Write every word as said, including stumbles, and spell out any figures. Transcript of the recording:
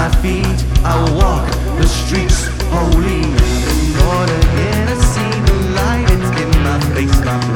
my feet, I walk the streets holy. In order here to see the light, it's in my face, my